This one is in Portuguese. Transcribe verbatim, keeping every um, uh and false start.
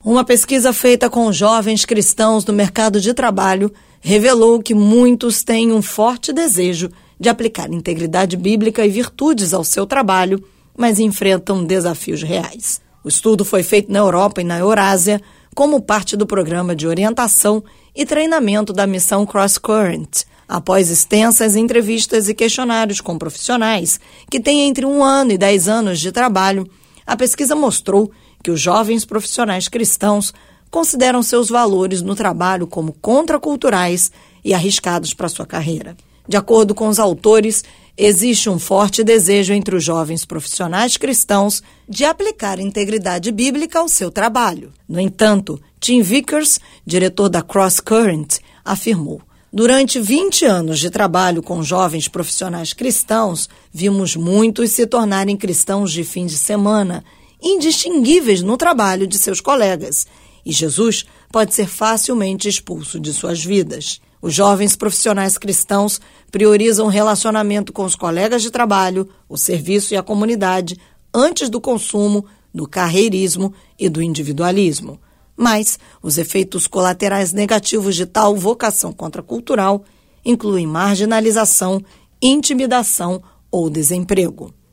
Uma pesquisa feita com jovens cristãos no mercado de trabalho revelou que muitos têm um forte desejo de aplicar integridade bíblica e virtudes ao seu trabalho, mas enfrentam desafios reais. O estudo foi feito na Europa e na Eurásia como parte do programa de orientação e treinamento da missão Cross Current, após extensas entrevistas e questionários com profissionais que têm entre um ano e dez anos de trabalho. A pesquisa mostrou que os jovens profissionais cristãos consideram seus valores no trabalho como contraculturais e arriscados para sua carreira. De acordo com os autores, existe um forte desejo entre os jovens profissionais cristãos de aplicar integridade bíblica ao seu trabalho. No entanto, Tim Vickers, diretor da Cross Current, afirmou: durante vinte anos de trabalho com jovens profissionais cristãos, vimos muitos se tornarem cristãos de fim de semana, indistinguíveis no trabalho de seus colegas, e Jesus pode ser facilmente expulso de suas vidas. Os jovens profissionais cristãos priorizam o relacionamento com os colegas de trabalho, o serviço e a comunidade, antes do consumo, do carreirismo e do individualismo. Mas os efeitos colaterais negativos de tal vocação contracultural incluem marginalização, intimidação ou desemprego.